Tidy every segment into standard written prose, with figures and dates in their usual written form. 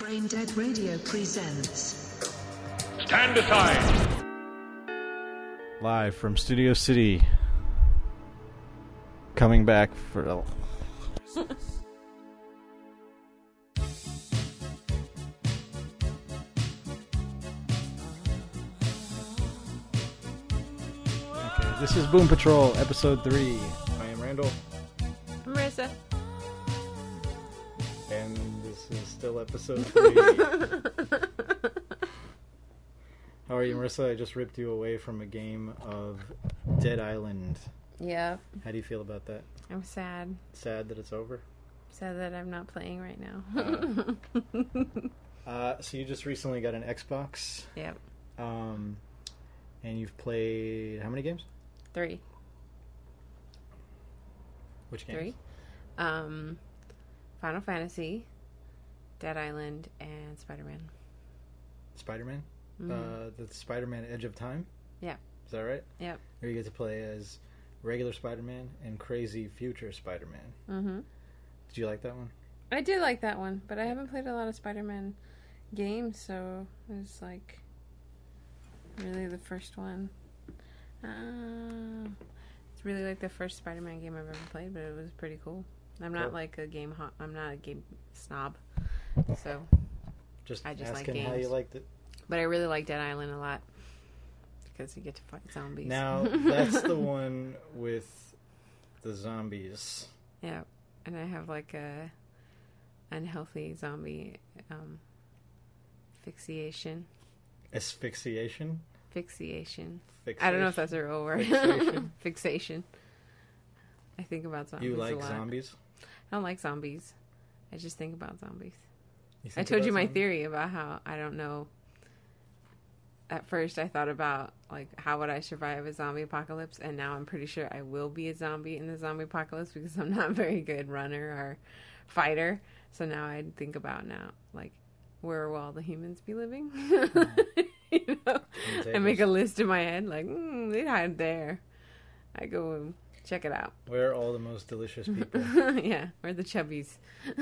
Brain Dead Radio presents Stand aside! Live from Studio City. Coming back for... Okay, this is Boom Patrol, Episode 3. I am Randall. Marissa. And this is still Episode 3. How are you, Marissa? I just ripped you away from a game of Dead Island. Yeah. How do you feel about that? I'm sad. Sad that it's over? Sad that I'm not playing right now. So you just recently got an Xbox. Yep. And you've played how many games? 3. Which games? 3. Final Fantasy, Dead Island, and Spider-Man. Spider-Man? Mm-hmm. The Spider-Man Edge of Time? Yeah. Is that right? Yep. Where you get to play as regular Spider-Man and crazy future Spider-Man. Mm-hmm. Did you like that one? I did like that one, but I haven't played a lot of Spider-Man games, so it was like really the first one. It's really like the first Spider-Man game I've ever played, but it was pretty cool. I'm not like a game I'm not a game snob, so Just I just like asking how you games. liked it. But I really like Dead Island a lot because you get to fight zombies. Now, that's the one with the zombies. Yeah, and I have like a unhealthy zombie fixation. Asphyxiation? Fixation. Fixation? I don't know if that's a real word. Fixation? Fixation. I think about zombies You a like lot. zombies? I don't like zombies. I just think about zombies. You I think told about you my zombies? theory about how I don't know. At first, I thought about like how would I survive a zombie apocalypse, and now I'm pretty sure I will be a zombie in the zombie apocalypse because I'm not a very good runner or fighter. So now I think about like where will all the humans be living? You know, I make a list in my head like they'd hide there. I go check it out. Where are all the most delicious people? Yeah, or the chubbies.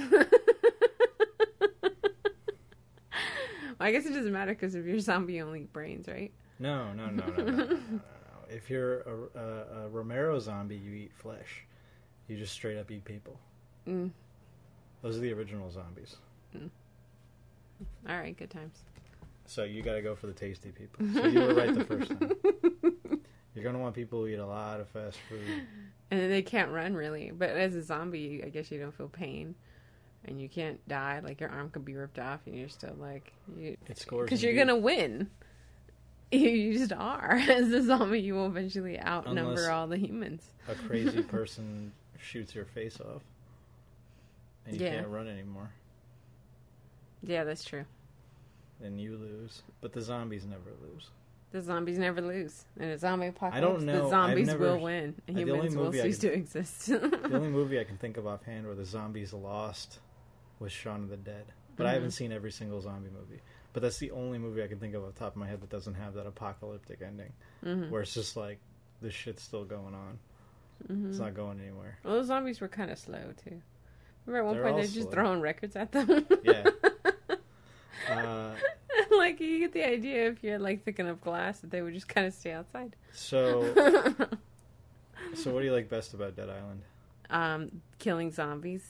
I guess it doesn't matter because if you're a zombie, you only eat brains, right? No. If you're a Romero zombie, you eat flesh. You just straight up eat people. Mm. Those are the original zombies. All right, good times. So you got to go for the tasty people. So you were right the first time. You're going to want people who eat a lot of fast food. And then they can't run, really. But as a zombie, I guess you don't feel pain. And you can't die. Like, your arm could be ripped off, and you're still, like... It scores. Because you're going to win. You just are. As a zombie, you will eventually outnumber Unless all the humans. a crazy person shoots your face off. And you Yeah. can't run anymore. Yeah, that's true. Then you lose. But the zombies never lose. The zombies never lose. In a zombie apocalypse, don't know. the zombies I've never- will win. And the only humans will movie I cease can- to exist. The only movie I can think of offhand where the zombies lost was Shaun of the Dead. But I haven't seen every single zombie movie. But that's the only movie I can think of off the top of my head that doesn't have that apocalyptic ending. Where it's just like, this shit's still going on. It's not going anywhere. Well, those zombies were kind of slow, too. Remember at one They're point all they're just slow. throwing records at them? Yeah. Like, you get the idea if you had, like, thick enough glass that they would just kind of stay outside. So what do you like best about Dead Island? Killing zombies.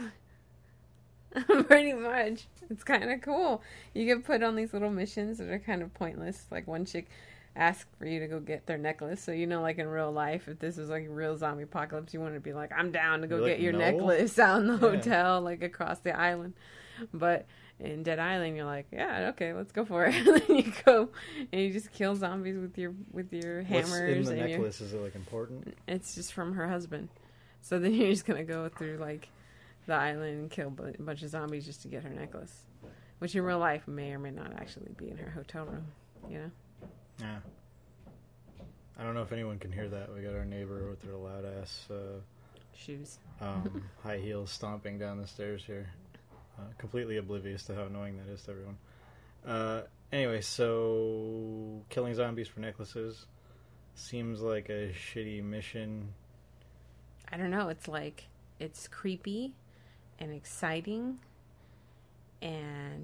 Pretty much. It's kind of cool. You get put on these little missions that are kind of pointless. Like, one chick asked for you to go get their necklace. So, you know, like in real life, if this was like a real zombie apocalypse, you want to be like, I'm down to go You're get like, your no. necklace out in the Yeah. hotel, like across the island. But in Dead Island, you're like, yeah, okay, let's go for it. And then you go and you just kill zombies with your hammers. What's in the and necklace? Is it like important? It's just from her husband. So then you're just gonna go through like the island and kill a bunch of zombies just to get her necklace, which in real life may or may not actually be in her hotel room. You know? Yeah. I don't know if anyone can hear that. We got our neighbor with her loud ass Shoes. high heels stomping down the stairs here. Completely oblivious to how annoying that is to everyone. Anyway, so killing zombies for necklaces seems like a shitty mission. I don't know. It's like it's creepy and exciting and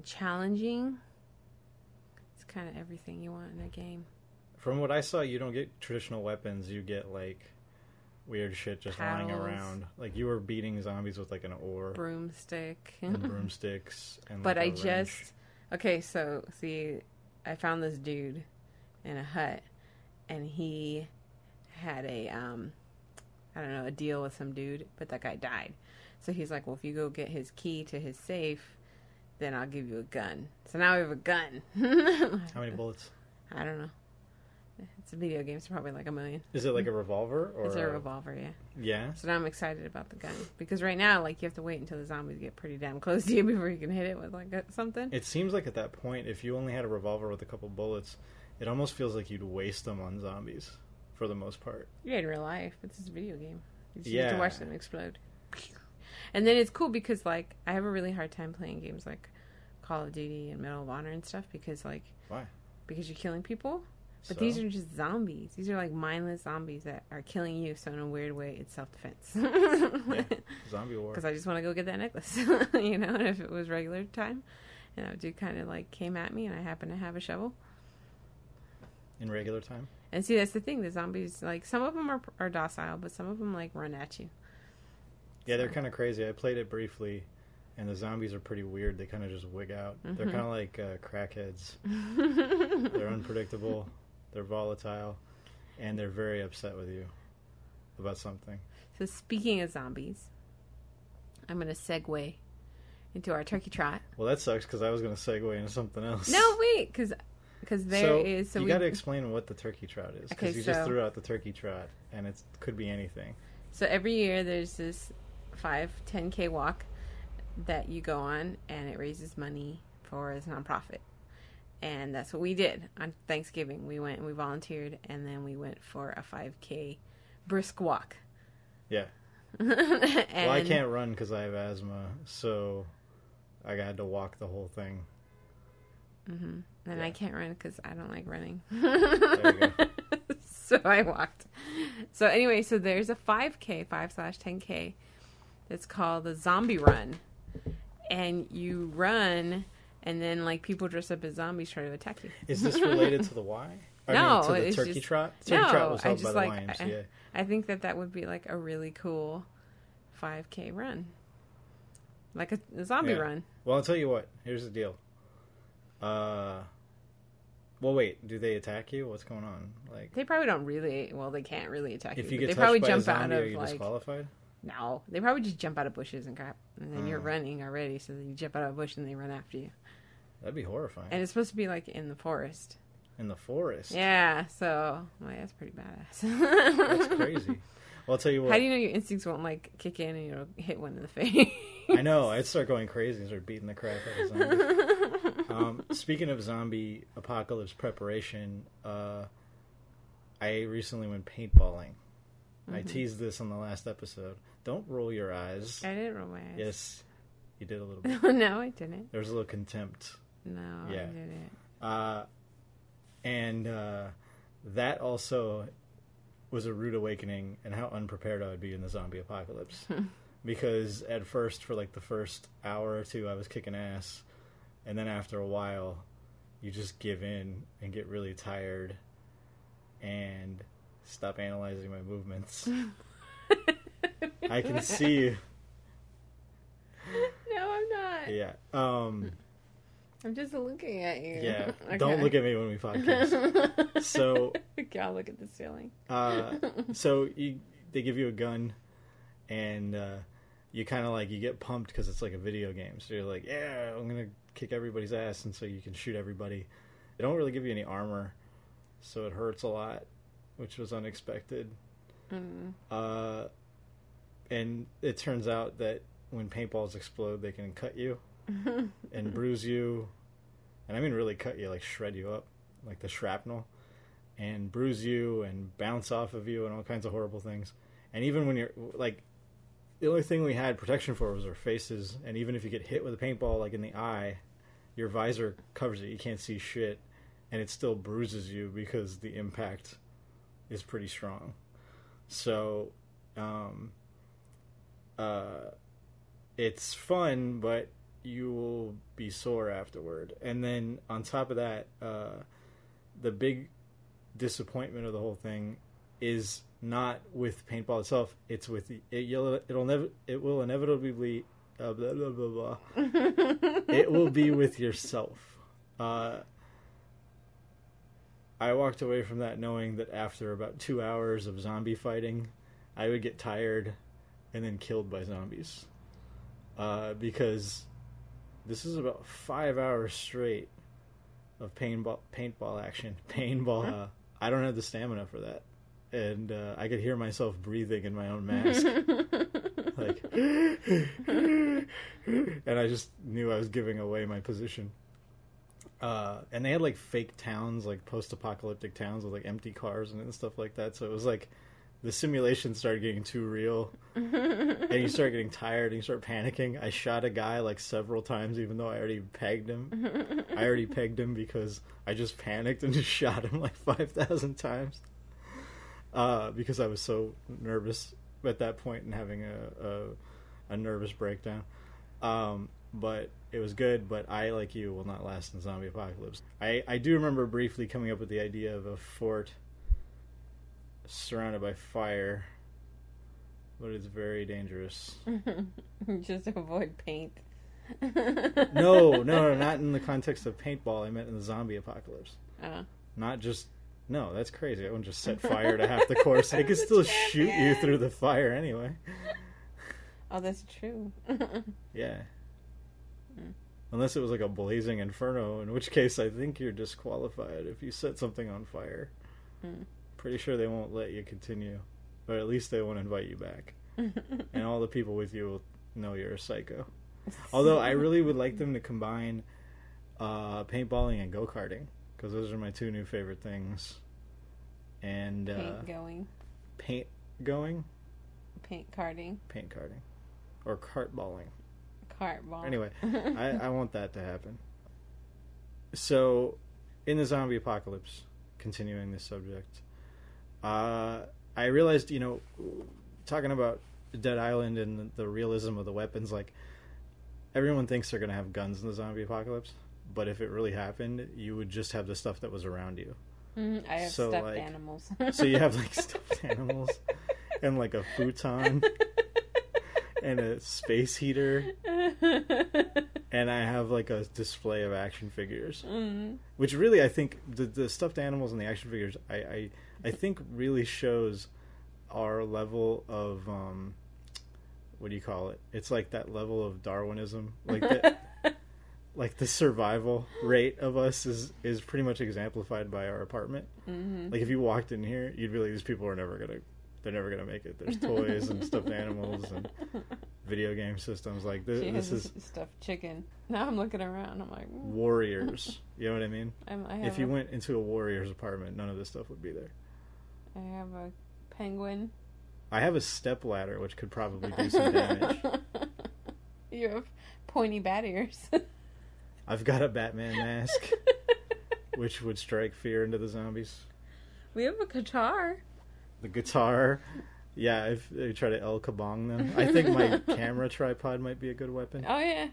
and challenging. It's kind of everything you want in a game. From what I saw, you don't get traditional weapons. You get, like, weird shit just lying Paddles. around. Like, you were beating zombies with, like, an oar. Broomstick. And broomsticks. And, But like, I a wrench. just... Okay, so, see, I found this dude in a hut, and he had a, I don't know, a deal with some dude, but that guy died. So he's like, well, if you go get his key to his safe, then I'll give you a gun. So now we have a gun. How many bullets? I don't know. It's a video game, so probably like 1 million. Is it like a revolver? Or It's a revolver, yeah. Yeah? So now I'm excited about the gun. Because right now, like, you have to wait until the zombies get pretty damn close to you before you can hit it with, like, something. It seems like at that point, if you only had a revolver with a couple bullets, it almost feels like you'd waste them on zombies, for the most part. Yeah, in real life. It's just a video game. You just Yeah. have to watch them explode. And then it's cool because, like, I have a really hard time playing games like Call of Duty and Medal of Honor and stuff because, like... Why? Because you're killing people. But So? these are just zombies. These are, like, mindless zombies that are killing you, so in a weird way, it's self-defense. Yeah. Zombie war. Because I just want to go get that necklace, you know? And if it was regular time, and that dude kind of, like, came at me, and I happened to have a shovel. In regular time? And see, that's the thing. The zombies, like, some of them are docile, but some of them, like, run at you. Yeah, they're kind of crazy. I played it briefly, and the zombies are pretty weird. They kind of just wig out. Mm-hmm. They're kind of like crackheads. They're unpredictable. They're volatile. And they're very upset with you about something. So speaking of zombies, I'm going to segue into our turkey trot. Well, that sucks because I was going to segue into something else. No, wait, because there is... So you got to explain what the turkey trot is. Because Okay, you just threw out the turkey trot, and it could be anything. So every year there's this 10K walk that you go on, and it raises money for this nonprofit. And that's what we did on Thanksgiving. We went and we volunteered, and then we went for a 5K brisk walk. Yeah. And Well, I can't run because I have asthma, so I had to walk the whole thing. And Yeah. I can't run because I don't like running. There you go. So I walked. So anyway, so there's a 5K, 5/10K, that's called the Zombie Run. And you run, and then, like, people dress up as zombies try to attack you. Is this related to the Y? No, to the it's turkey just- trot? Turkey trot was I held by just the like... YMCA. I think that would be, like, a really cool 5K run. Like a zombie Yeah. run. Well, I'll tell you what. Here's the deal. Well, wait. Do they attack you? What's going on? Like, They probably don't really... Well, they can't really attack if you. you But get they probably touched by a jump out zombie, are of, you like... disqualified? No, they probably just jump out of bushes and crap. And then you're running already, so then you jump out of a bush and they run after you. That'd be horrifying. And it's supposed to be, like, in the forest. In the forest? Yeah, so... Well, that's pretty badass. That's crazy. Well, I'll tell you what. How do you know your instincts won't, like, kick in and you'll hit one in the face? I know. I'd start going crazy and start beating the crap out of zombies. Speaking of zombie apocalypse preparation, I recently went paintballing. I teased this on the last episode. Don't roll your eyes. I didn't roll my eyes. Yes, you did a little bit. No, I didn't. There was a little contempt. No, Yeah. I didn't. And that also was a rude awakening and how unprepared I would be in the zombie apocalypse. Because at first, for like the first hour or two, I was kicking ass. And then after a while, you just give in and get really tired and stop analyzing my movements. I can see you. No, I'm not. Yeah. I'm just looking at you. Yeah. Okay. Don't look at me when we podcast. So, Okay, I'll look at the ceiling. they give you a gun, and you kind of like, you get pumped because it's like a video game. So you're like, yeah, I'm going to kick everybody's ass, and so you can shoot everybody. They don't really give you any armor, so it hurts a lot, which was unexpected. And it turns out that when paintballs explode, they can cut you and bruise you, and I mean really cut you, like shred you up, like the shrapnel, and bruise you and bounce off of you and all kinds of horrible things. And even when you're like, the only thing we had protection for was our faces, and even if you get hit with a paintball like in the eye, your visor covers it, you can't see shit, and it still bruises you because the impact is pretty strong. So it's fun, but you will be sore afterward. And then on top of that, the big disappointment of the whole thing is not with paintball itself. It's with it will inevitably blah, blah, blah, blah. It will be with yourself. I walked away from that knowing that after about 2 hours of zombie fighting, I would get tired and then killed by zombies. Because this is about 5 hours straight of paintball action. I don't have the stamina for that. And I could hear myself breathing in my own mask. Like, and I just knew I was giving away my position. And they had like fake towns, like post-apocalyptic towns with like empty cars and stuff like that. So it was like the simulation started getting too real, and you start getting tired and you start panicking. I shot a guy like several times, even though I already pegged him. I already pegged him because I just panicked and just shot him like 5,000 times. Because I was so nervous at that point and having a nervous breakdown. But it was good, but I, like you, will not last in zombie apocalypse. I do remember briefly coming up with the idea of a fort surrounded by fire, but it's very dangerous. Just avoid paint. No, not in the context of paintball. I meant in the zombie apocalypse. Not just... No, that's crazy. I wouldn't just set fire to half the course. They could still shoot you through the fire anyway. Oh, that's true. Yeah. Unless it was like a blazing inferno, in which case I think you're disqualified if you set something on fire. Pretty sure they won't let you continue. Or at least they won't invite you back. And all the people with you will know you're a psycho. Although I really would like them to combine paintballing and go-karting, because those are my two new favorite things. And paint going. Paint going? Paint karting. Paint karting. Or cartballing. Cartball. Anyway, I want that to happen. So, in the zombie apocalypse, continuing this subject, I realized, talking about Dead Island and the realism of the weapons, like, everyone thinks they're going to have guns in the zombie apocalypse, but if it really happened, you would just have the stuff that was around you. I have stuffed animals. So you have, like, stuffed animals and, like, a futon and a space heater, and I have like a display of action figures, which really I think the stuffed animals and the action figures I think really shows our level of what do you call it? It's like that level of Darwinism, like like the survival rate of us is pretty much exemplified by our apartment. Like if you walked in here, you'd be like, these people are never gonna make it. There's toys and stuffed animals and video game systems. Like this is stuffed chicken. Now I'm looking around. I'm like Warriors. You know what I mean? If you went into a Warriors apartment, none of this stuff would be there. I have a penguin. I have a stepladder, which could probably do some damage. You have pointy bat ears. I've got a Batman mask, which would strike fear into the zombies. We have a guitar. The guitar, yeah, if they try to El Kabong them. I think my camera tripod might be a good weapon. Oh, yeah.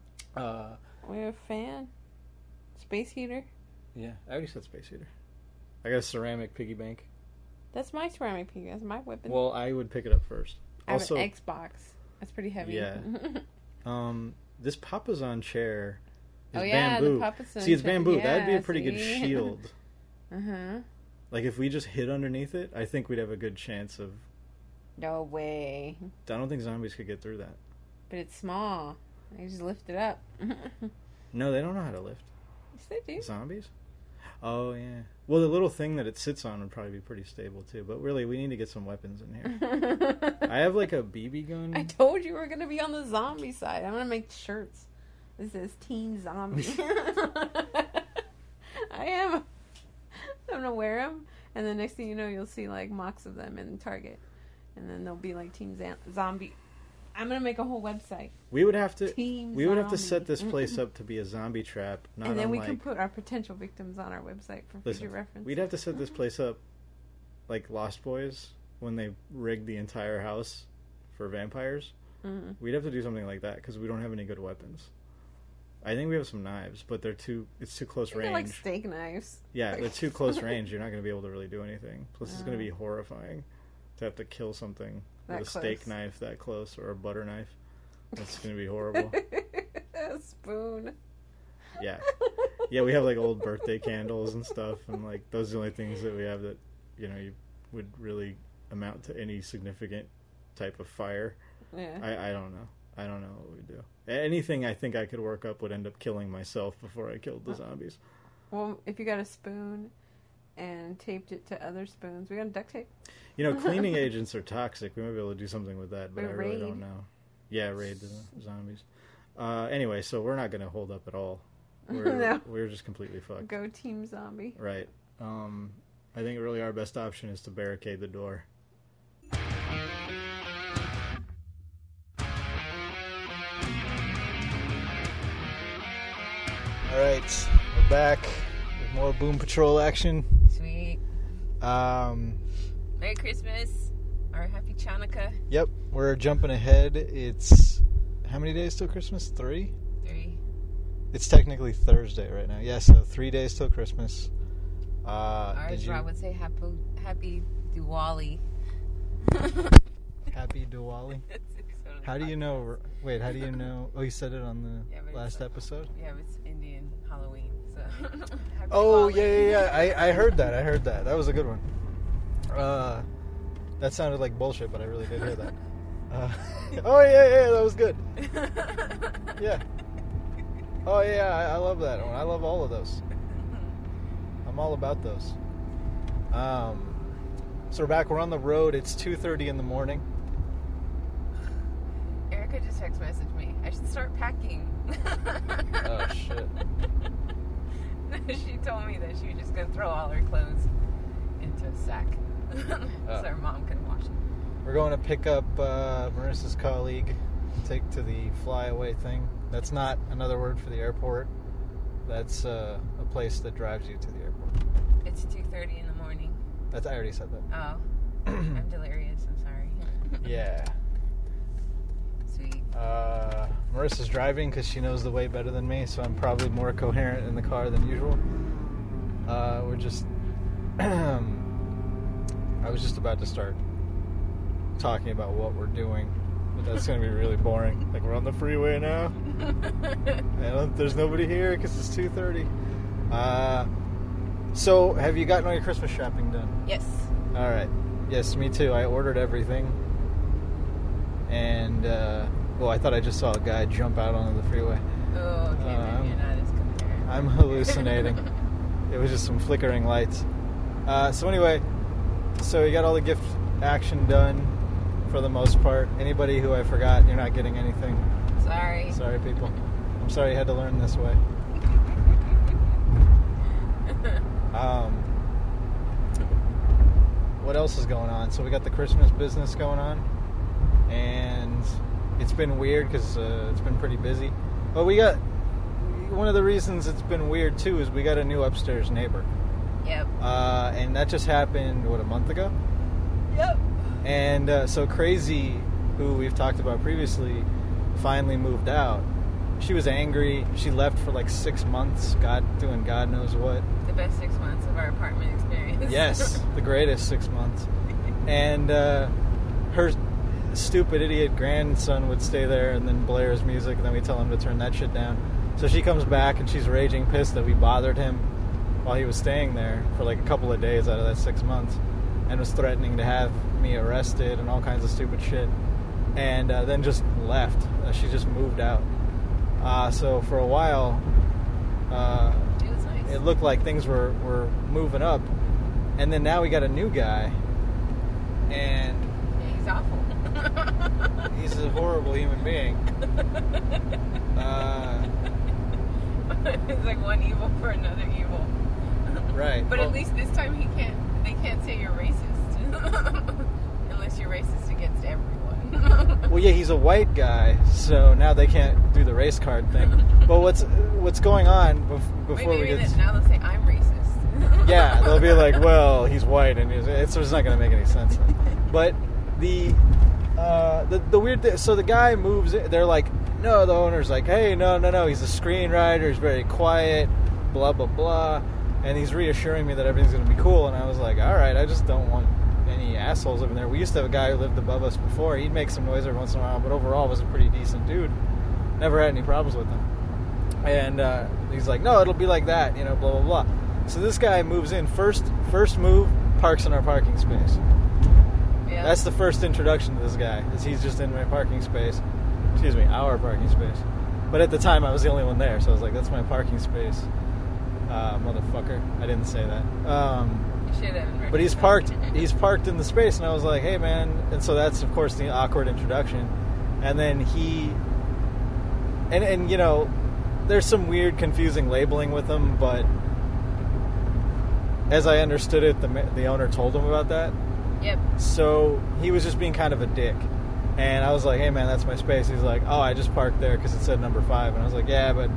We have a fan. Space heater. Yeah, I already said space heater. I got a ceramic piggy bank. That's my ceramic piggy. That's my weapon. Well, I would pick it up first. I have an Xbox. That's pretty heavy. Yeah. This Papazon chair is bamboo. The Papazon See, it's bamboo. Yeah, that'd be a pretty good shield. Uh-huh. Like, if we just hid underneath it, I think we'd have a good chance of... No way. I don't think zombies could get through that. But it's small. They just lift it up. No, they don't know how to lift. Yes, they do. Zombies? Oh, yeah. Well, the little thing that it sits on would probably be pretty stable, too. But really, we need to get some weapons in here. I have, like, a BB gun. I told you we were going to be on the zombie side. I'm going to make shirts. This is Team Zombie. I am... I'm gonna wear them, and the next thing you know, you'll see like mocks of them in Target, and then they'll be like Team Zombie. I'm gonna make a whole website. We would have to. We would have to set this place up to be a zombie trap, not and then we unlike... can put our potential victims on our website for future reference. We'd have to set this place up like Lost Boys when they rigged the entire house for vampires. We'd have to do something like that because we don't have any good weapons. I think we have some knives, but it's too close range. They're like steak knives. Yeah, they're too close range. You're not going to be able to really do anything. Plus, it's going to be horrifying to have to kill something with a steak knife that close or a butter knife. That's going to be horrible. A spoon. Yeah. Yeah, we have like old birthday candles and stuff, and like those are the only things that we have that, you would really amount to any significant type of fire. Yeah. I don't know. I don't know what we do. Anything I think I could work up would end up killing myself before I killed the zombies. Well, if you got a spoon and taped it to other spoons, we got duct tape. Cleaning agents are toxic. We might be able to do something with that, but I really Raid. don't know. Yeah, raid the zombies. Anyway, so we're not going to hold up at all. No. We're just completely fucked. Go Team Zombie. Right. I think really our best option is to barricade the door. All right, we're back with more Boom Patrol action. Sweet. Merry Christmas or Happy Chanukah. Yep, we're jumping ahead. It's how many days till Christmas? 3? 3. It's technically Thursday right now. Yeah, so 3 days till Christmas. Rob would say Happy Diwali. Happy Diwali? How do you know? Wait, how do you know? Oh, you said it on the last episode? Yeah, it's Indian Halloween. So. Oh, yeah. I heard that. That was a good one. That sounded like bullshit, but I really did hear that. Oh, yeah, that was good. Yeah. Oh, yeah, I love that one. I love all of those. I'm all about those. So we're back. We're on the road. It's 2:30 in the morning. Erica just text messaged me. I should start packing. Oh, shit. She told me that she was just going to throw all her clothes into a sack so her mom can wash them. We're going to pick up Marissa's colleague, take to the flyaway thing. That's not another word for the airport. That's a place that drives you to the airport. It's 2:30 in the morning. I already said that. Oh. I'm delirious. I'm sorry. Yeah. Sweet. Marissa's driving because she knows the way better than me, so I'm probably more coherent in the car than usual. We're just... I was just about to start talking about what we're doing, but that's going to be really boring. Like, we're on the freeway now. There's nobody here because it's 2:30. So, have you gotten all your Christmas shopping done? Yes. All right. Yes, me too. I ordered everything. And, I thought I just saw a guy jump out onto the freeway. Oh, okay, then you're not as coherent. I'm hallucinating. It was just some flickering lights. So anyway, we got all the gift action done for the most part. Anybody who I forgot, you're not getting anything. Sorry. Sorry, people. I'm sorry you had to learn this way. What else is going on? So we got the Christmas business going on, and it's been weird because it's been pretty busy. But we got one of the reasons it's been weird too is we got a new upstairs neighbor. Yep. And that just happened a month ago. Yep. And so Crazy, who we've talked about previously, finally moved out. She was angry. She left for like 6 months, doing God knows what. The best 6 months of our apartment experience. Yes, the greatest 6 months. And her stupid idiot grandson would stay there and then blare his music, and then we tell him to turn that shit down. So she comes back and she's raging pissed that we bothered him while he was staying there for like a couple of days out of that 6 months, and was threatening to have me arrested and all kinds of stupid shit. And then just left. She just moved out. So for a while, It was nice. it looked like things were moving up. And then now we got a new guy. And Yeah, he's awful. he's a horrible human being. It's like one evil for another evil. Right. But well, at least this time they can't say you're racist. Unless you're racist against everyone. well, yeah, he's a white guy, so now they can't do the race card thing. But what's going on before Wait, we get... now they'll say I'm racist. Yeah, they'll be like, well, he's white, and it's not going to make any sense then. But the weird thing, so the guy moves in, they're like, no, the owner's like, hey, no, he's a screenwriter, he's very quiet, blah, blah, blah. And he's reassuring me that everything's going to be cool. And I was like, all right, I just don't want any assholes living there. We used to have a guy who lived above us before. He'd make some noise every once in a while, but overall was a pretty decent dude. Never had any problems with him. And he's like, no, it'll be like that, blah, blah, blah. So this guy moves in. First move, parks in our parking space. Yeah. That's the first introduction to this guy, is he's just in my parking space. Excuse me, our parking space. But at the time, I was the only one there, so I was like, that's my parking space. Motherfucker. I didn't say that. You should have. But he's parked in the space, and I was like, hey, man. And so that's, of course, the awkward introduction. And then he... And there's some weird, confusing labeling with him, but as I understood it, the owner told him about that. Yep. So he was just being kind of a dick. And I was like, hey, man, that's my space. He's like, oh, I just parked there because it said number 5. And I was like, yeah, but,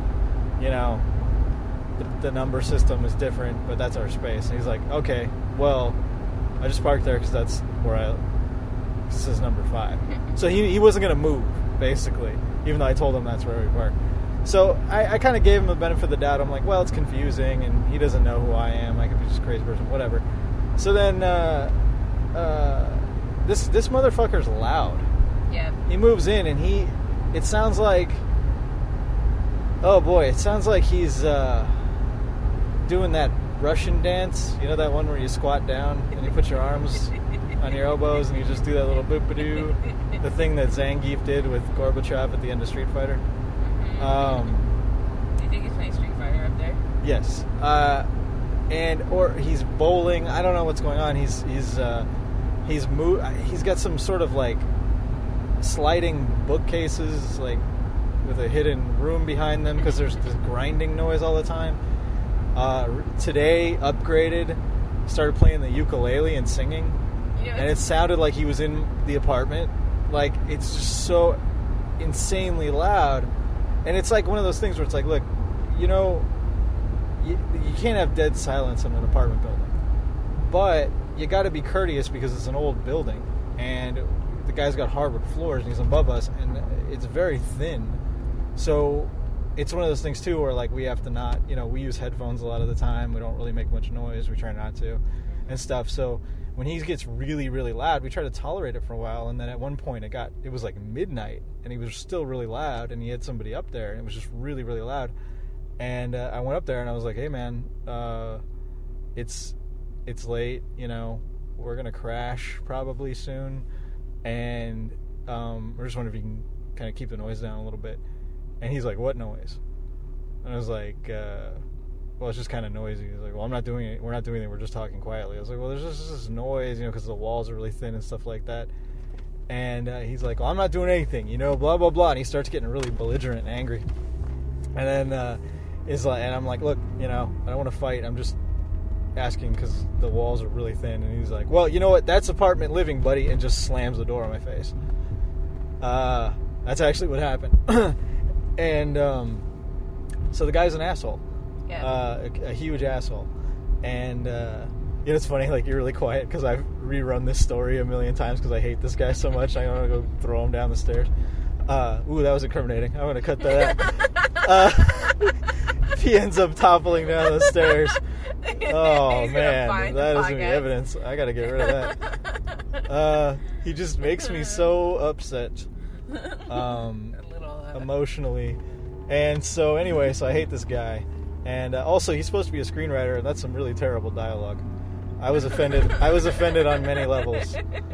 the number system is different, but that's our space. And he's like, okay, well, I just parked there because that's where it says number 5. So he wasn't going to move, basically, even though I told him that's where we parked. So I kind of gave him the benefit of the doubt. I'm like, well, it's confusing, and he doesn't know who I am. I could be just a crazy person, whatever. So then this motherfucker's loud. Yeah. He moves in, and it sounds like, oh boy, it sounds like he's doing that Russian dance. You know that one where you squat down and you put your arms on your elbows and you just do that little boop-a-doo, the thing that Zangief did with Gorbachev at the end of Street Fighter. Do you think he's playing Street Fighter up there? Yes. Or he's bowling. I don't know what's going on. He's got some sort of like sliding bookcases, like with a hidden room behind them because there's this grinding noise all the time. Today upgraded, started playing the ukulele and singing, and it sounded like he was in the apartment. Like, it's just so insanely loud. And it's like one of those things where it's like, look, you can't have dead silence in an apartment building, but you got to be courteous because it's an old building, and the guy's got hardwood floors, and he's above us, and it's very thin. So it's one of those things, too, where, like, we have to not, we use headphones a lot of the time. We don't really make much noise. We try not to and stuff. So when he gets really, really loud, we try to tolerate it for a while, and then at one point it was like midnight, and he was still really loud, and he had somebody up there, and it was just really, really loud. And I went up there, and I was like, hey, man, it's late, we're going to crash probably soon, and we're just wondering if you can kind of keep the noise down a little bit. And he's like, what noise? And I was like, well, it's just kind of noisy. He's like, well, I'm not doing it. We're not doing it. We're just talking quietly. I was like, well, there's just this noise, because the walls are really thin and stuff like that. And he's like, well, I'm not doing anything, blah, blah, blah. And he starts getting really belligerent and angry. And then and I'm like, look, I don't want to fight. I'm just asking because the walls are really thin. And he's like, well, you know what? That's apartment living, buddy. And just slams the door on my face. That's actually what happened. And so the guy's an asshole. Yeah. A huge asshole. And it's funny, like, you're really quiet because I've rerun this story a million times because I hate this guy so much. I want to go throw him down the stairs. Ooh, that was incriminating. I'm going to cut that out. He ends up toppling down the stairs. Oh, man. That is the evidence. I got to get rid of that. He just makes me so upset. Emotionally. And so anyway, so I hate this guy. And also, he's supposed to be a screenwriter, and that's some really terrible dialogue. I was offended on many levels.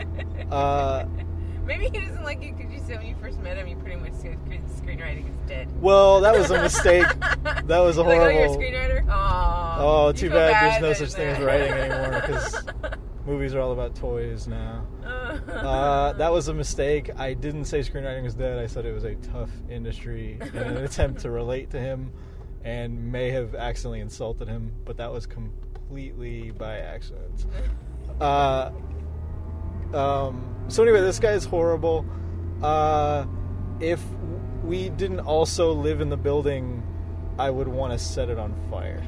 Maybe he doesn't like you because you said when you first met him, you pretty much said screenwriting is dead. Well, that was a mistake. That was a horrible... Like, oh, you're a screenwriter? Oh, too bad there's no such thing as writing anymore, because movies are all about toys now. That was a mistake. I didn't say screenwriting was dead. I said it was a tough industry in an attempt to relate to him, and may have accidentally insulted him, but that was completely by accident. So anyway, this guy is horrible. If we didn't also live in the building, I would want to set it on fire.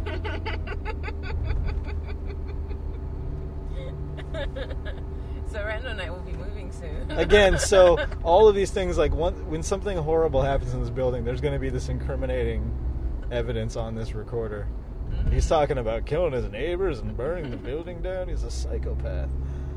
So Randall and I will be moving coming soon. Again, so all of these things, like when something horrible happens in this building, there's going to be this incriminating evidence on this recorder. Mm-hmm. He's talking about killing his neighbors and burning the building down. He's a psychopath.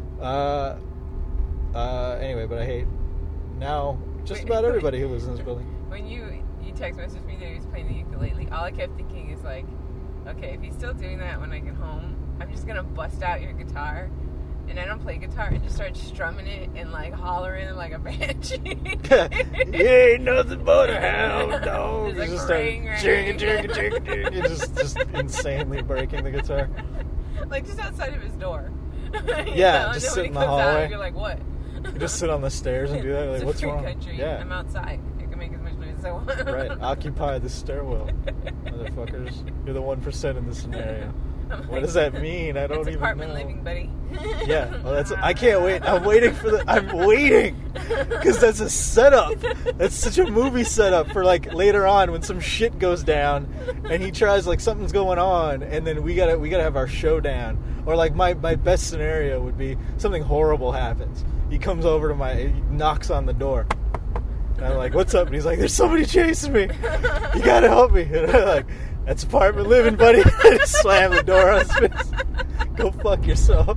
Anyway, but I hate now just about everybody who lives in this building. When you text messaged me that he was playing the ukulele, all I kept thinking is like, okay, if he's still doing that when I get home, I'm just gonna bust out your guitar, and I don't play guitar, and just start strumming it and like hollering like a banshee. You ain't nothing but a hound dog. Just You like just ring, ring. start You're just insanely breaking the guitar. Like just outside of his door. Yeah, just sit in the hallway. You're like, what? You just sit on the stairs and do that. Like, It's what's a free wrong? country. Yeah, I'm outside. I can make as much noise as I want. right. Occupy the stairwell, motherfuckers. You're the 1% in this scenario. What does that mean? I don't It's even apartment know. living, buddy. Yeah, well, I can't wait. I'm waiting because that's a setup. That's such a movie setup for like later on when some shit goes down and he tries like something's going on and then we gotta have our showdown. Or like my best scenario would be something horrible happens. He comes over to he knocks on the door. And I'm like, what's up? And he's like, there's somebody chasing me. You gotta help me. And I'm like, that's apartment living, buddy. I just slam the door on his face. Go fuck yourself.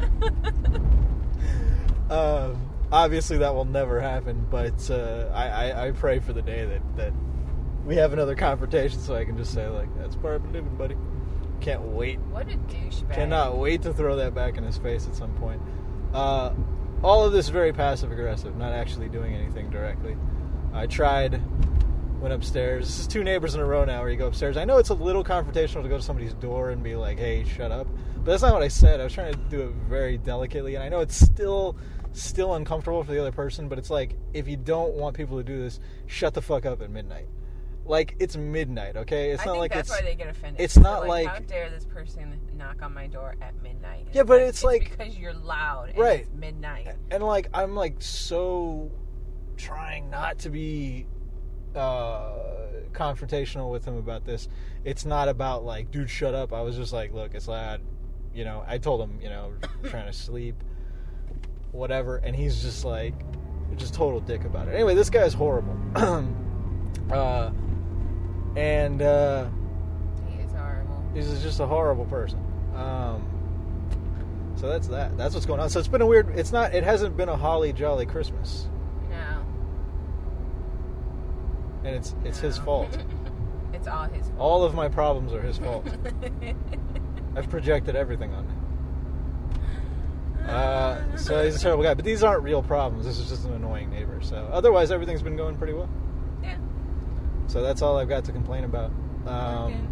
Obviously, that will never happen, but I pray for the day that we have another confrontation so I can just say, like, that's apartment living, buddy. Can't wait. What a douchebag. Cannot wait to throw that back in his face at some point. All of this very passive-aggressive, not actually doing anything directly. I tried... went upstairs. This is 2 neighbors in a row now where you go upstairs. I know it's a little confrontational to go to somebody's door and be like, hey, shut up. But that's not what I said. I was trying to do it very delicately. And I know it's still uncomfortable for the other person, but it's like, if you don't want people to do this, shut the fuck up at midnight. Like, it's midnight, okay? It's I not think like that's why they get offended. It's not They're like... how dare this person knock on my door at midnight? And Yeah, but it's like... because you're loud and Right. it's midnight. And, like, I'm, like, so trying not to be... confrontational with him about this. It's not about like, dude, shut up. I was just like, look, it's loud. You know, I told him, trying to sleep, whatever, and he's just like, just total dick about it. Anyway, this guy's horrible. And He is horrible. he's just a horrible person. So that's that. That's what's going on. So it's been a weird. It hasn't been a holly jolly Christmas, No. and it's his fault. It's all his fault. All of my problems are his fault. I've projected everything on him. So he's a terrible guy. But these aren't real problems. This is just an annoying neighbor. So otherwise, everything's been going pretty well. Yeah. So that's all I've got to complain about. Working.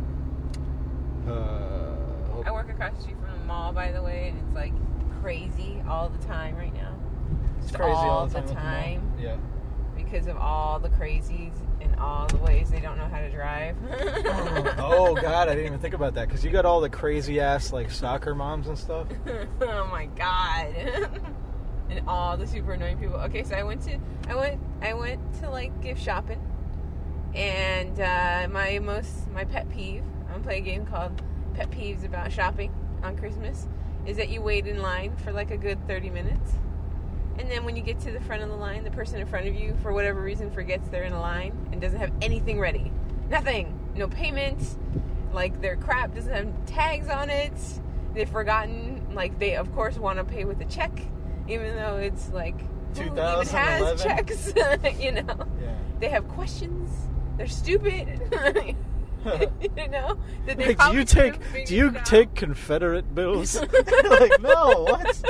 I work across the street from the mall, by the way, and it's like crazy all the time right now. It's crazy all the time. with time. Yeah. Because of all the crazies and all the ways they don't know how to drive. Oh God, I didn't even think about that because you got all the crazy ass like soccer moms and stuff. Oh my God. And all the super annoying people. Okay, so I went to like gift shopping, and my pet peeve. I'm gonna play a game called Pet Peeves About Shopping on Christmas. Is that you wait in line for like a good 30 minutes. And then when you get to the front of the line, the person in front of you, for whatever reason, forgets they're in a line and doesn't have anything ready. Nothing. No payment. Like, their crap doesn't have tags on it. They've forgotten. Like, they, of course, want to pay with a check, even though it's, like, who even has checks? You know? Yeah. They have questions. They're stupid. You know? That they Like, probably do you take Confederate bills? Like, no, what?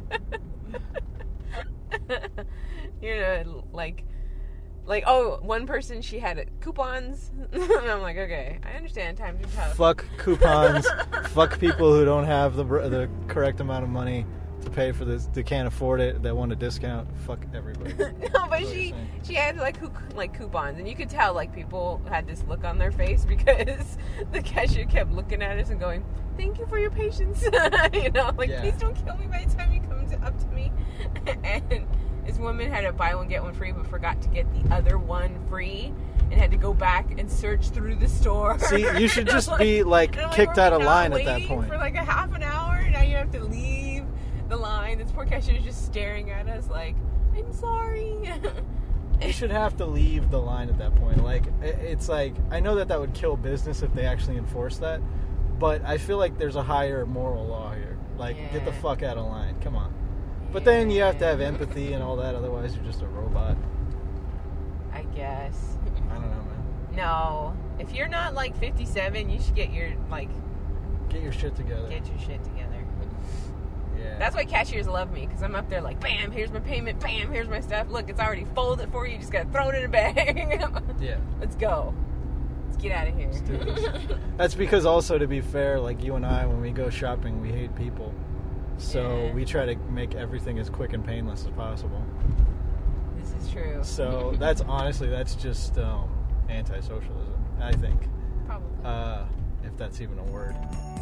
You know, like, oh, one person, she had coupons. And I'm like, okay, I understand times are tough. Fuck coupons. Fuck people who don't have the correct amount of money to pay for this. They can't afford it. They want a discount. Fuck everybody. No, but she had like coupons, and you could tell like people had this look on their face because the cashier kept looking at us and going, "Thank you for your patience." You know, like, Yeah. Please don't kill me by the time you come up to me. And this woman had a buy one get one free, but forgot to get the other one free, and had to go back and search through the store. See, you should just be like kicked out of line at that point. For like a half an hour, now you have to leave the line. This poor cashier is just staring at us like, I'm sorry. You should have to leave the line at that point. Like, it's like, I know that would kill business if they actually enforce that, but I feel like there's a higher moral law here. Like, get the fuck out of line. Come on. But then you have to have empathy and all that, otherwise you're just a robot. I guess. I don't know, man. No. If you're not, like, 57, you should get your shit together. Get your shit together. Yeah. That's why cashiers love me, because I'm up there like, bam, here's my payment, bam, here's my stuff. Look, it's already folded for you. You just got to throw it in a bag. Yeah. Let's go. Let's get out of here. Let's do this. That's because also, to be fair, like you and I, when we go shopping, we hate people. So we try to make everything as quick and painless as possible. This is true. So that's just anti-socialism, I think. Probably. If that's even a word.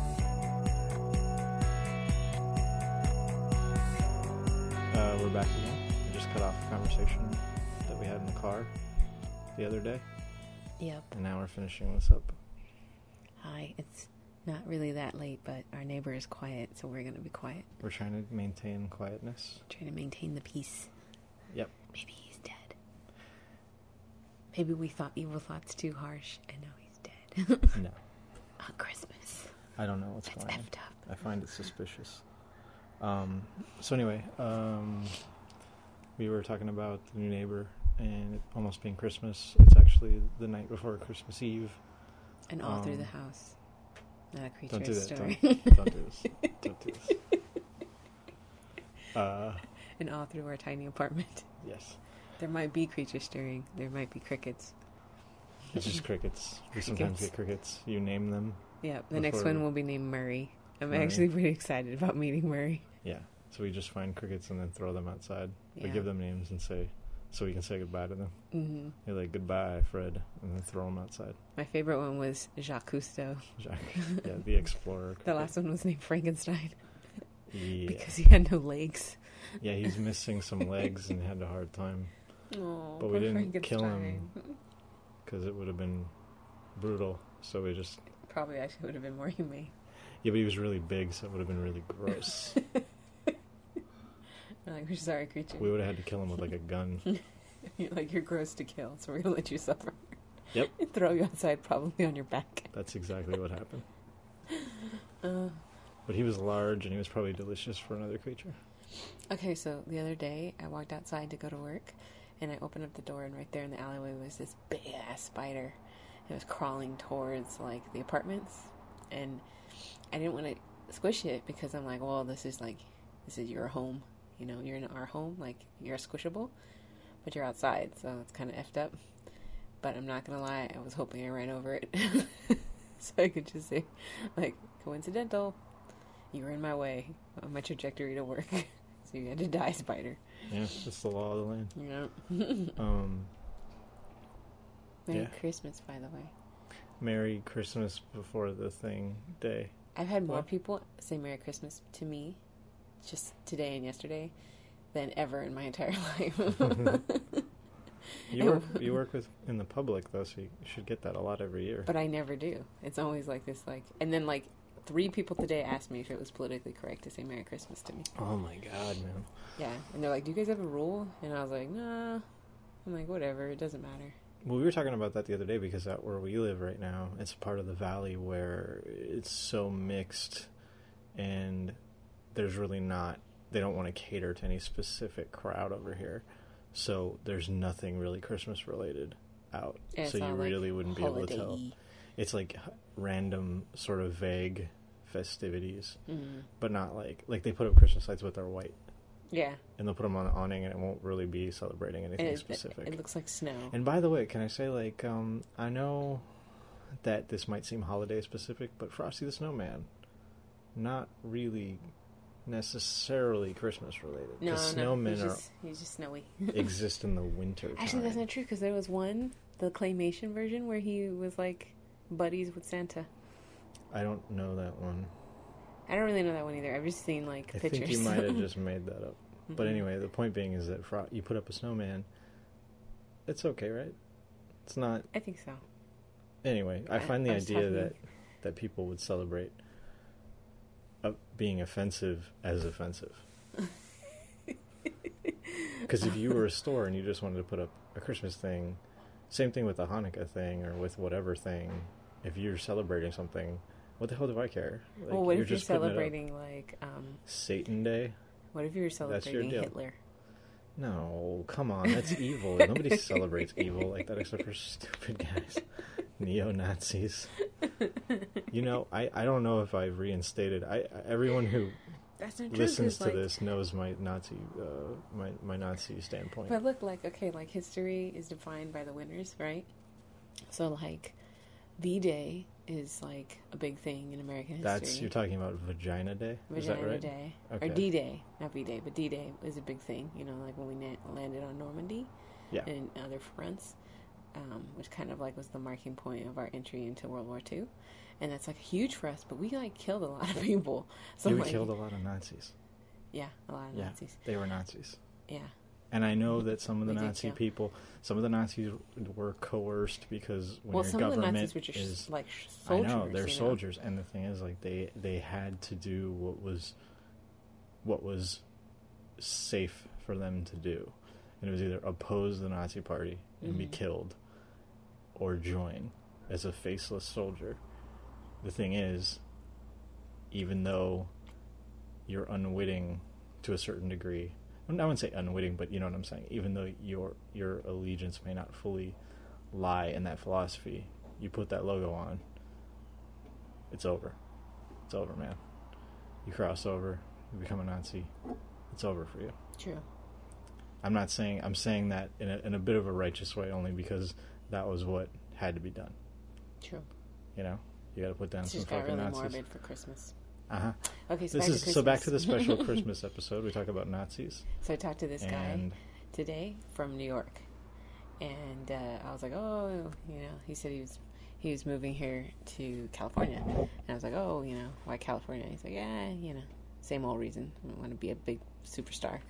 We're back again. We just cut off a conversation that we had in the car the other day. Yep. And now we're finishing this up. Hi, it's not really that late, but our neighbor is quiet, so we're going to be quiet. We're trying to maintain quietness. Trying to maintain the peace. Yep. Maybe he's dead. Maybe we thought evil thoughts too harsh, and now he's dead. No. On Christmas. I don't know what's That's going on. effed up. I find it suspicious. So anyway, we were talking about the new neighbor and it almost being Christmas. It's actually the night before Christmas Eve. And all through the house. Not a creature Don't do that. story. Don't do this. Don't do this. And all through our tiny apartment. Yes. There might be creatures stirring. There might be crickets. It's just crickets. We sometimes get crickets. You name them. Yeah, the next one will be named Murray. I'm Murray. actually pretty excited about meeting Murray. Yeah. So we just find crickets and then throw them outside. Yeah. We give them names and so we can say goodbye to them. Mm-hmm. You're like, goodbye, Fred, and then throw them outside. My favorite one was Jacques Cousteau. Jacques. Yeah, the explorer. The last one was named Frankenstein. Yeah. Because he had no legs. Yeah, he's missing some legs and had a hard time. Oh, But we didn't kill him because it would have been brutal. So we just... Probably actually would have been more humane. Yeah, but he was really big, so it would have been really gross. We're like, we're sorry, creature. We would have had to kill him with like a gun. You're like, you're gross to kill, so we're going to let you suffer. Yep. And throw you outside, probably on your back. That's exactly what happened. But he was large and he was probably delicious for another creature. Okay, so the other day, I walked outside to go to work, and I opened up the door, and right there in the alleyway was this big-ass spider. It was crawling towards, like, the apartments, and I didn't want to squish it because I'm like, well, this is your home. You know, you're in our home, like, you're squishable, but you're outside, so it's kind of effed up. But I'm not going to lie, I was hoping I ran over it. So I could just say, like, coincidental, you were in my way on my trajectory to work. So you had to die, spider. Yeah, that's the law of the land. Yeah. Merry Christmas, by the way. Merry Christmas before the thing day. I've had more people say Merry Christmas to me just today and yesterday than ever in my entire life. You work in the public though, so you should get that a lot every year. But I never do. It's always like this, like, and then like 3 people today asked me if it was politically correct to say Merry Christmas to me. Oh my God, man. Yeah, and they're like, "Do you guys have a rule?" And I was like, "Nah." I'm like, "Whatever, it doesn't matter." Well, we were talking about that the other day because out where we live right now, it's part of the valley where it's so mixed and there's really not, they don't want to cater to any specific crowd over here. So there's nothing really Christmas related out. Yeah, so you really wouldn't be able to tell. It's like random sort of vague festivities, but not like they put up Christmas lights but they're white. Yeah. And they'll put them on the awning and it won't really be celebrating anything specific. It looks like snow. And by the way, can I say, like, I know that this might seem holiday specific, but Frosty the Snowman, not really necessarily Christmas related. No, snowmen he's just snowy. exist in the winter time. Actually, that's not true because there was one, the claymation version, where he was like buddies with Santa. I don't know that one. I don't really know that one either. I've just seen like pictures. I think you might have just made that up. But anyway, the point being is that you put up a snowman. It's okay, right? It's not. I think so. Anyway, I find the idea that people would celebrate being offensive as offensive. Because if you were a store and you just wanted to put up a Christmas thing, same thing with the Hanukkah thing or with whatever thing, if you're celebrating something, what the hell do I care? Like, well, what if you're just putting it up. celebrating like Satan Day? what if you're celebrating deal. Hitler? No, come on, that's evil. Nobody celebrates evil like that except for stupid guys. Neo-Nazis. You know, I don't know if I've reinstated. Everyone who That's not true. listens 'Cause, to like, this knows my Nazi my Nazi standpoint. But look, like, okay, like history is defined by the winners, right? So like, V-Day is like a big thing in American history. You're talking about Vagina Day? Is that Vagina right? Day. Okay. Or D-Day. Not V-Day, but D-Day is a big thing. You know, like when we landed on Normandy Yeah. and other fronts, which kind of like was the marking point of our entry into World War II. And that's like huge for us, but we like killed a lot of people. So Yeah, we like, killed a lot of Nazis. Yeah, a lot of Yeah, Nazis. they were Nazis. Yeah. And I know that some of the We did Nazi kill. people, some of the Nazis were coerced because when Well, your some of the government Nazis were just is, like I soldiers. know they're you know? soldiers, and the thing is, like they had to do what was safe for them to do, and it was either oppose the Nazi Party and be killed, or join as a faceless soldier. The thing is, even though you're unwitting to a certain degree, I wouldn't say unwitting, but you know what I'm saying. Even though your allegiance may not fully lie in that philosophy, you put that logo on, it's over. It's over, man. You cross over, you become a Nazi, it's over for you. True. I'm saying that in a bit of a righteous way, only because that was what had to be done. True. You know, you got to put down This some just got fucking really Nazis. morbid for Christmas. Uh-huh. Okay, so This back to is Christmas. so back to the special Christmas episode. We talk about Nazis. So I talked to this guy And today from New York, and I was like, oh, you know, he said he was moving here to California, and I was like, oh, you know, why California? He's like, yeah, you know, same old reason. I want to be a big superstar.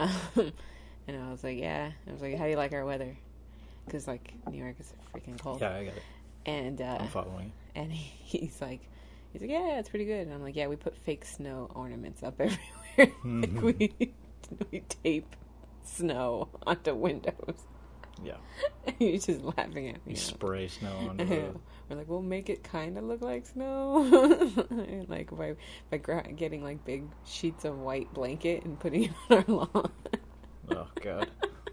And I was like, yeah. I was like, how do you like our weather? Because like New York is freaking cold. yeah, I got it. And I'm following. and he's like, yeah, it's pretty good. And I'm like, yeah, we put fake snow ornaments up everywhere. Like we tape snow onto windows. Yeah. And he's just laughing at me. You spray snow on the Yeah. road. We're like, we'll make it kind of look like snow. Like by getting like big sheets of white blanket and putting it on our lawn. Oh God.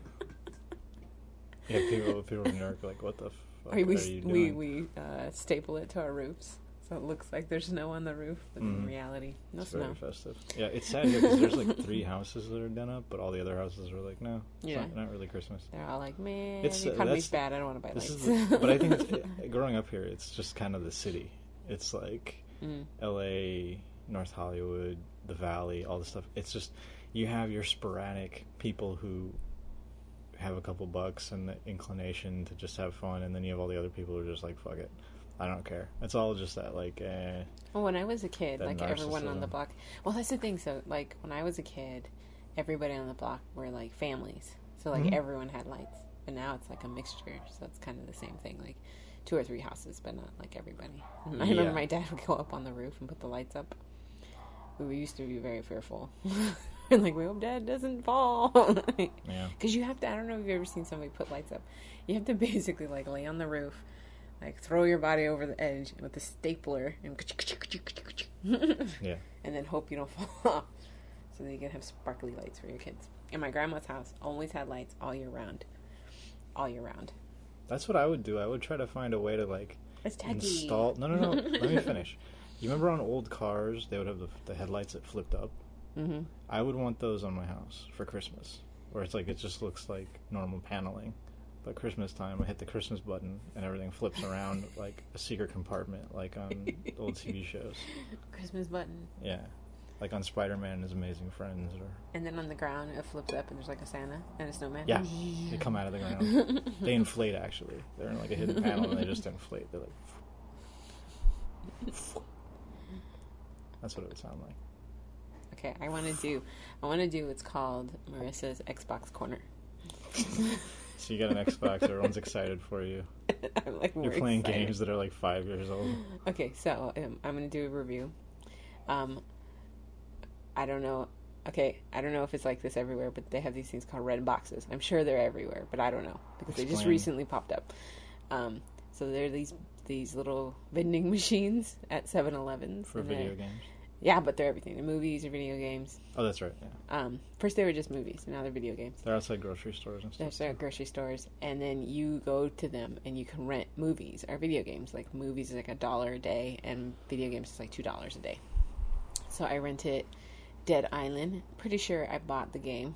Yeah, people in New York are like, what the fuck we are you doing? we staple it to our roofs, so it looks like there's snow on the roof, but in reality, no It's snow. very festive. Yeah, it's sad here because there's like 3 houses that are done up, but all the other houses are like, no, it's Yeah. not really Christmas. They're all like, man, It's, the economy's that's- bad. I don't want to buy This lights. is, but I think growing up here, it's just kind of the city. It's like L.A., North Hollywood, the Valley, all this stuff. It's just you have your sporadic people who have a couple bucks and the inclination to just have fun, and then you have all the other people who are just like, fuck it, I don't care. It's all just that like, Well, when I was a kid, That like everyone on the narcissism. block. Well, that's the thing. So, like when I was a kid, everybody on the block were like families. So, like everyone had lights. But now it's like a mixture. So it's kind of the same thing. Like 2 or 3 houses, but not like everybody. And I remember my dad would go up on the roof and put the lights up. We used to be very fearful. And like, we hope Dad doesn't fall. yeah. Because you have to, I don't know if you've ever seen somebody put lights up. You have to basically like lay on the roof, like throw your body over the edge with a stapler and Yeah. and then hope you don't fall off. So that you can have sparkly lights for your kids. And my grandma's house always had lights all year round. All year round. That's what I would do. I would try to find a way to like It's tacky. install. No. Let me finish. You remember on old cars, they would have the headlights that flipped up. Mm-hmm. I would want those on my house for Christmas, where it's like it just looks like normal paneling, but Christmas time, I hit the Christmas button and everything flips around like a secret compartment, like on old TV shows. Christmas button. Yeah, like on Spider-Man and His Amazing Friends, or And then on the ground, it flips up and there's like a Santa and a snowman. yeah, they come out of the ground. They inflate actually. They're in like a hidden panel and they just inflate. They're like. That's what it would sound like. Okay, I want to do what's called Marissa's Xbox Corner. So you got an Xbox, everyone's excited for you. I'm like, You're more playing excited. games that are like 5 years old. Okay, so I'm going to do a review. I don't know. Okay, I don't know if it's like this everywhere, but they have these things called red boxes. I'm sure they're everywhere, but I don't know because they just Explain. recently popped up. So there are these little vending machines at 7-Elevens. For video games. Yeah, but they're everything. They're movies or video games. Oh, that's right. Yeah. First they were just movies, and now they're video games. They're outside grocery stores and stuff. They're grocery stores, and then you go to them and you can rent movies or video games. Like movies is like $1 a day, and video games is like $2 a day. So I rented Dead Island. Pretty sure I bought the game.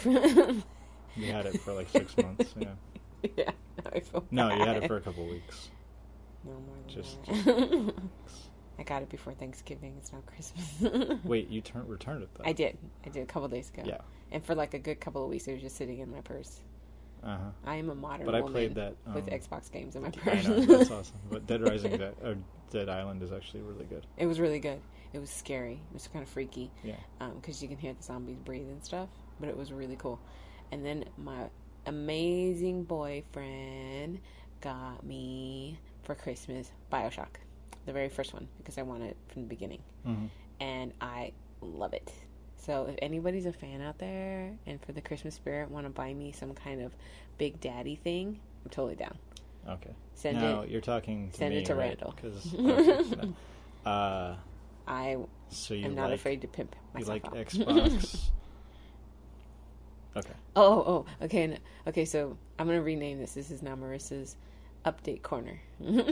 You had it for like 6 months. Yeah. Yeah, I feel No, you had bad. it for a couple of weeks. No more than Just- that. I got it before Thanksgiving. It's not Christmas. Wait, you returned it though. I did a couple days ago. Yeah. And for like a good couple of weeks, it was just sitting in my purse. Uh huh. I am a modern But I woman played that with Xbox games in my I purse. know, that's awesome. But Dead Island is actually really good. It was really good. It was scary. It was kind of freaky. Yeah. Because you can hear the zombies breathe and stuff. But it was really cool. And then my amazing boyfriend got me for Christmas BioShock, the very first one, because I wanted it from the beginning. Mm-hmm. And I love it. So if anybody's a fan out there and for the Christmas spirit want to buy me some kind of Big Daddy thing, I'm totally down. Okay. Send now it. you're talking to send me, it to right? Randall. 'Cause- okay, I so you am not like, afraid to pimp you myself like out. Xbox? Okay. Okay. Okay, so I'm going to rename this. This is now Marissa's Update Corner.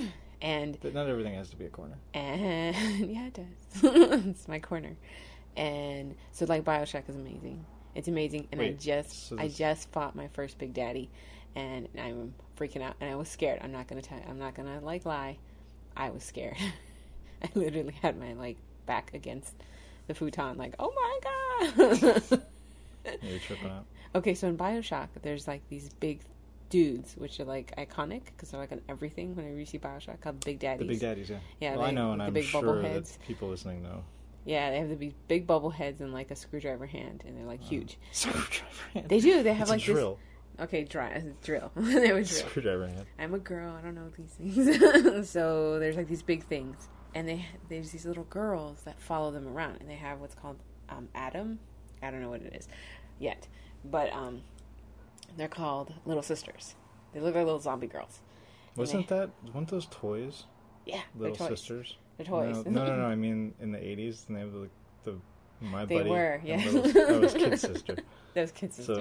and But not everything has to be a corner. yeah, it does. It's my corner. And so like BioShock is amazing. It's amazing. And Wait, I just fought my first Big Daddy and I'm freaking out and I was scared. I'm not going to like lie. I was scared. I literally had my like back against the futon like, "Oh my god." Yeah, you're tripping out. Okay, so in BioShock, there's like these big dudes, which are like iconic because they're like on everything. Whenever you see BioShock, called Big Daddies. The Big Daddies, yeah. Yeah, well, I know, and the I'm big bubble sure heads. that people listening know. Yeah, they have the big bubble heads and like a screwdriver hand, and they're like huge. Screwdriver hand. They do. They have It's like a drill. this. Okay, drill. They would drill. Screwdriver hand. I'm a girl. I don't know these things. So there's like these big things, and there's these little girls that follow them around, and they have what's called Adam. I don't know what it is yet, but they're called Little Sisters. They look like little zombie girls. Weren't those toys? Yeah, Little they're toys. Sisters? They're toys. No. I mean, in the 80s, and they have the My They Buddy. were, and yeah. that was Kid Sister. That was Kid Sister. So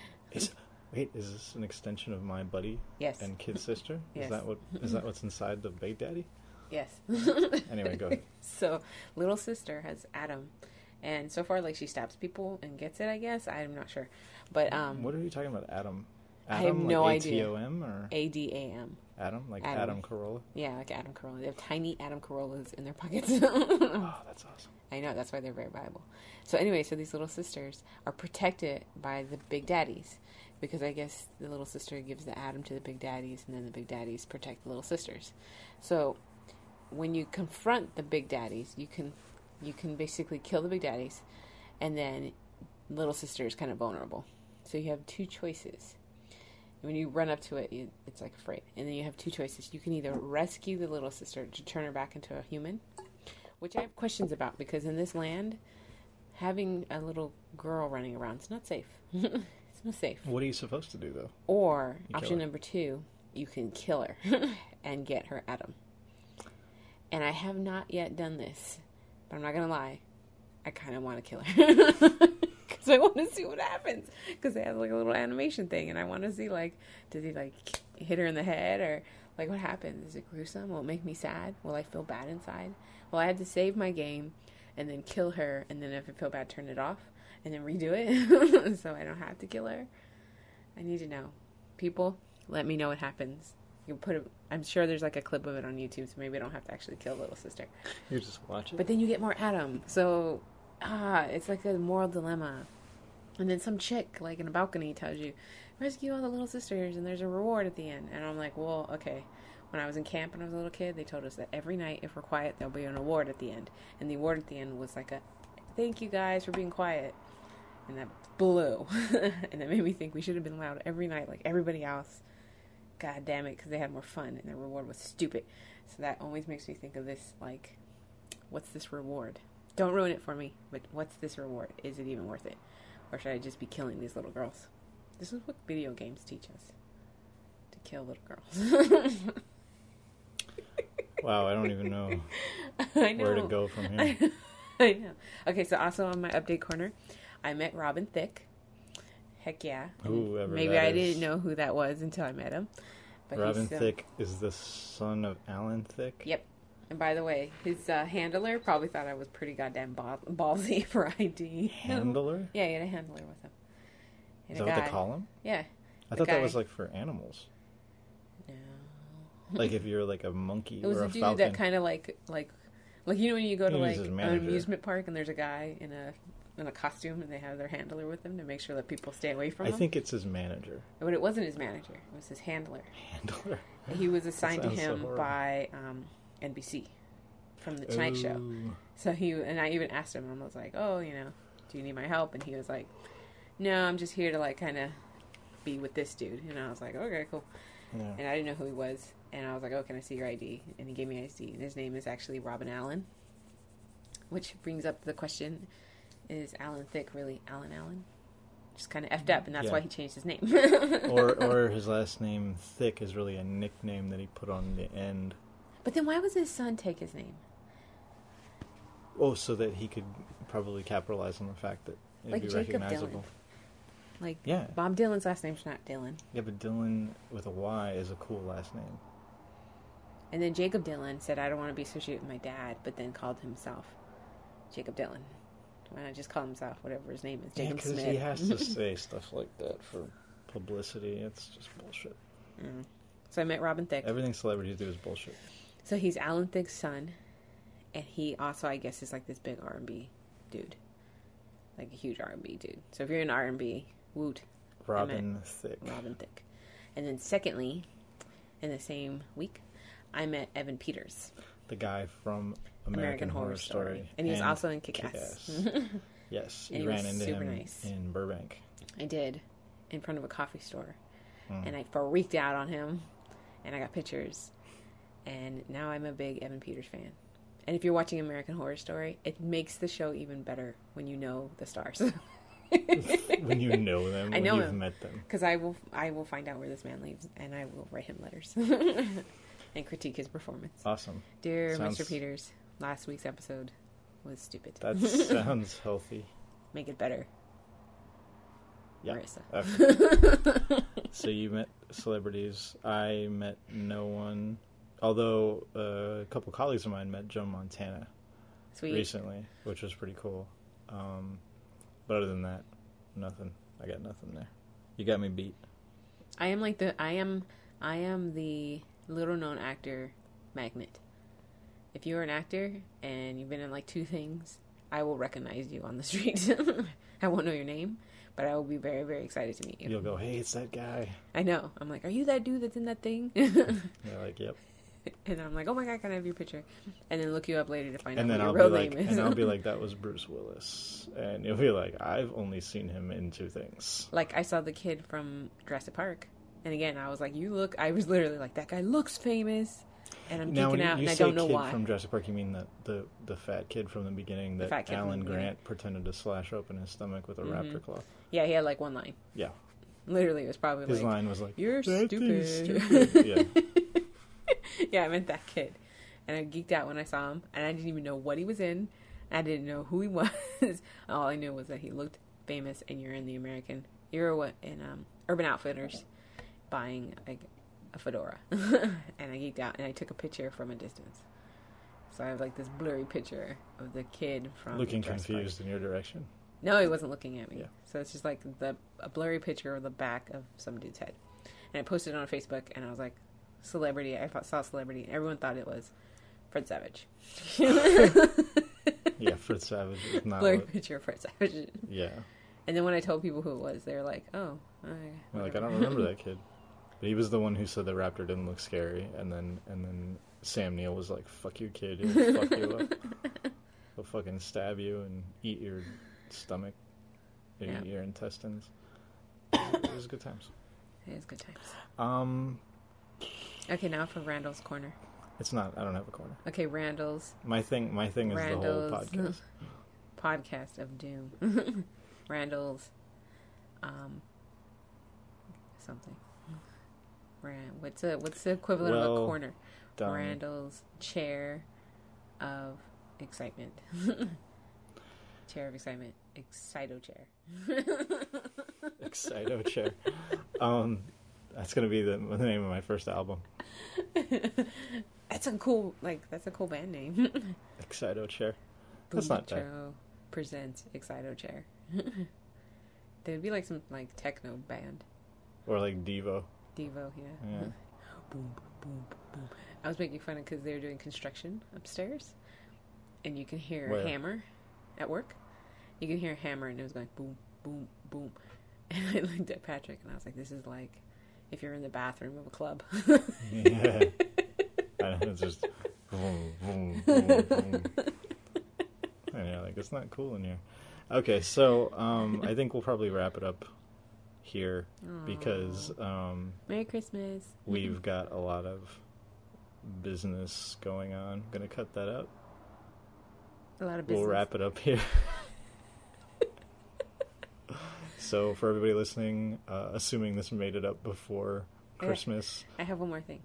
wait, is this an extension of My Buddy? Yes. And Kid Sister? Yes. Is that what's inside the Big Daddy? Yes. Anyway, go ahead. So, Little Sister has Adam. And so far, like, she stabs people and gets it, I guess. I'm not sure. But, What are you talking about, Adam? I have Adam, no like idea. ATOM or ADAM. Adam? Like Adam. Adam Carolla? Yeah, like Adam Carolla. They have tiny Adam Carollas in their pockets. Oh, that's awesome. I know, that's why they're very viable. So anyway, so these little sisters are protected by the Big Daddies. Because I guess the little sister gives the Adam to the Big Daddies, and then the Big Daddies protect the little sisters. So when you confront the Big Daddies, you can basically kill the Big Daddies, and then little sister is kind of vulnerable. So you have two choices. When you run up to it, it's like afraid. And then you have two choices. You can either rescue the little sister to turn her back into a human, which I have questions about, because in this land, having a little girl running around is not safe. It's not safe. What are you supposed to do, though? Or, You kill option her. number 2, you can kill her and get her Adam. And I have not yet done this, but I'm not going to lie. I kind of want to kill her. Because I want to see what happens. Because they have like a little animation thing, and I want to see, like, does he, like, hit her in the head? Or, like, what happens? Is it gruesome? Will it make me sad? Will I feel bad inside? Will I have to save my game and then kill her, and then if I feel bad, turn it off, and then redo it so I don't have to kill her? I need to know. People, let me know what happens. You can put it, I'm sure there's like a clip of it on YouTube, so maybe I don't have to actually kill little sister. You just watch it? But then you get more Adam. So, it's like a moral dilemma. And then some chick, like in a balcony, tells you, rescue all the little sisters, and there's a reward at the end. And I'm like, well, okay. When I was in camp and I was a little kid, they told us that every night, if we're quiet, there'll be an award at the end. And the award at the end was like a, thank you guys for being quiet. And that blew. And that made me think we should have been loud every night like everybody else. God damn it, because they had more fun and their reward was stupid. So that always makes me think of this, like, what's this reward? Don't ruin it for me. But what's this reward? Is it even worth it? Or should I just be killing these little girls? This is what video games teach us. To kill little girls. Wow, I don't even know, I know. where to go from here. I know. Okay, so also on my update corner, I met Robin Thicke. Heck yeah. Whoever Maybe that I is. didn't know who that was until I met him. But Robin he's still... Thicke is the son of Alan Thicke? Yep. And by the way, his handler probably thought I was pretty goddamn ballsy for ID. Handler? Yeah, he had a handler with him. He Is had that a what guy. they call him? Yeah. I The thought that guy- was like for animals. No. Like if you're like a monkey It was or a a dude falcon. that kind of like you know when you go to He was like his an manager. amusement park and there's a guy in a costume and they have their handler with them to make sure that people stay away from I him. think it's his manager. But it wasn't his manager; it was his handler. Handler. He was assigned to sounds so him horrible. by NBC from the Tonight Show. Ooh. So I even asked him. I was like, "Oh, do you need my help?" And he was like, "No, I'm just here to like kind of be with this dude." And I was like, "Okay, cool." Yeah. And I didn't know who he was. And I was like, "Oh, can I see your ID?" And he gave me ID. And his name is actually Robin Allen. Which brings up the question, is Alan Thicke really Alan Allen? Just kind of effed up, and that's Yeah. why he changed his name. or his last name Thick is really a nickname that he put on the end. But then why was his son take his name? Oh, so that he could probably capitalize on the fact that it'd Like be Jacob recognizable. Like, Yeah. Bob Dylan's last name's not Dylan. Yeah, but Dylan with a Y is a cool last name. And then Jacob Dylan said, I don't want to be associated with my dad, but then called himself Jacob Dylan. Why not just call himself whatever his name is? Jacob because Smith. he has to say stuff like that for publicity. It's just bullshit. So I met Robin Thicke. Everything celebrities do is bullshit. So he's Alan Thicke's son. And he also, I guess, is like this big R&B dude. Like a huge R&B dude. So if you're in R&B, woot. Robin Thicke. Robin Thicke. And then secondly, in the same week, I met Evan Peters. The guy from American Horror Story. And he was also in Kick-Ass. Yes, And you he ran was into super him nice. in Burbank. I did, in front of a coffee store. And I freaked out on him. And I got pictures. And now I'm a big Evan Peters fan. And if you're watching American Horror Story, it makes the show even better when you know the stars. When you know them, I when know you've him. met them. Because I will find out where this man lives, and I will write him letters and critique his performance. Awesome. Dear Sounds- Mr. Peters, last week's episode was stupid. That sounds healthy. Make it better, Yeah. Marissa. Okay. So you met celebrities. I met no one. Although a couple colleagues of mine met Joe Montana Sweet. recently, which was pretty cool. But other than that, nothing. I got nothing there. You got me beat. I am like I am the little known actor magnet. If you're an actor and you've been in like 2 things, I will recognize you on the street. I won't know your name, but I will be very, very excited to meet you. You'll go, hey, it's that guy. I know. I'm like, are you that dude that's in that thing? You're like, yep. And I'm like, oh my god, can I have your picture? And then look you up later to find And out then what I'll your be real like, name is. and I'll be like, that was Bruce Willis, and you'll be like, I've only seen him in 2 things. Like, I saw the kid from Jurassic Park. And again, I was like, I was literally like, that guy looks famous. And I'm Now, when geeking out, you and I say don't know kid why. from Jurassic Park, you mean the fat kid from the beginning fat that kid from Alan the beginning. Grant pretended to slash open his stomach with a raptor claw? Yeah, he had like 1 line. Yeah. Literally, it was probably His like, line was like, you're "That stupid." thing's stupid. Yeah. yeah, I meant that kid. And I geeked out when I saw him. And I didn't even know what he was in. I didn't know who he was. All I knew was that he looked famous. And you're in Urban Outfitters buying a fedora. And I geeked out. And I took a picture from a distance. So I have like this blurry picture of the kid from Looking Jurassic confused in your direction. No, he wasn't looking at me. Yeah. So it's just like a blurry picture of the back of some dude's head. And I posted it on Facebook, and I was like, celebrity. I saw celebrity, and everyone thought it was Fred Savage. Yeah, Fritz Savage is not Blurry what, picture of Fred Savage. yeah. And then when I told people who it was, they were like, oh. You're like, I don't remember that kid. But he was the one who said the raptor didn't look scary, and then Sam Neill was like, fuck you, kid, he'll fuck you up. He'll fucking stab you and eat your stomach, Yeah. your intestines. It was good times. It is good times. Okay, now for Randall's Corner. It's not. I don't have a corner. Okay, Randall's. My thing is Randall's the whole podcast. Podcast of doom. Randall's. Something. What's the equivalent of a corner? Done. Randall's chair of excitement. Chair of excitement. Excito chair. Excito chair. That's gonna be the name of my first album. That's a cool band name. Excito chair. That's not bad. Boom presents Excito chair. There'd be like some like techno band. Or like Devo. Devo, yeah. Yeah. Boom, boom, boom. I was making fun of because they were doing construction upstairs, and you can hear Where? a hammer at work. You can hear a hammer, and it was going boom, boom, boom. And I looked at Patrick, and I was like, "This is like if you're in the bathroom of a club." Yeah. It's just boom, boom, boom, boom. And you're like, it's not cool in here. Okay, so I think we'll probably wrap it up here because Merry Christmas. we've got a lot of business going on. I'm gonna cut that out. A lot of business. We'll wrap it up here. So for everybody listening, assuming this made it up before Christmas, I have one more thing.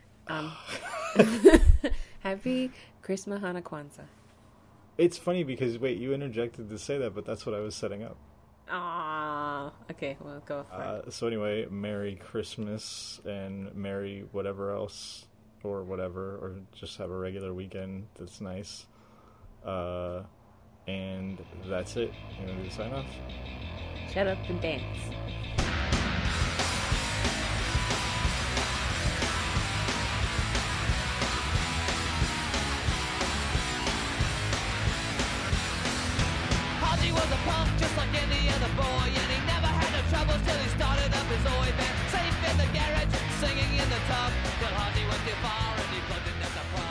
Happy Christmas Hana Kwanzaa. it's funny because you interjected to say that, but that's what I was setting up. Ah, okay, well, go for it. So anyway, Merry Christmas and Merry whatever else or whatever, or just have a regular weekend that's nice. And that's it. You want to do the sign off? Shut up and dance. Haji was a punk just like any other boy, and he never had no troubles till he started up his Oi band. Safe in the garage, singing in the tub, till Haji went too far and he plugged in at the pub.